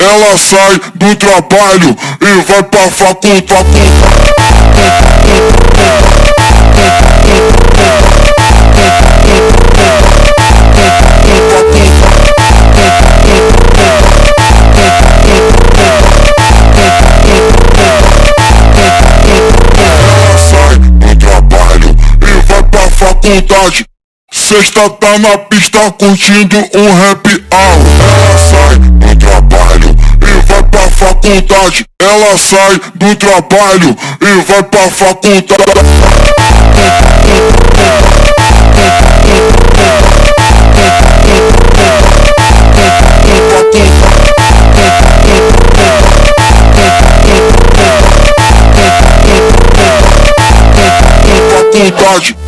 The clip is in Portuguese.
ela sai do trabalho e vai pra faculdade. Faculdade, sexta tá na pista curtindo um happy hour. Ela sai do trabalho e vai pra faculdade. Ela sai do trabalho e vai pra faculdade. Faculdade.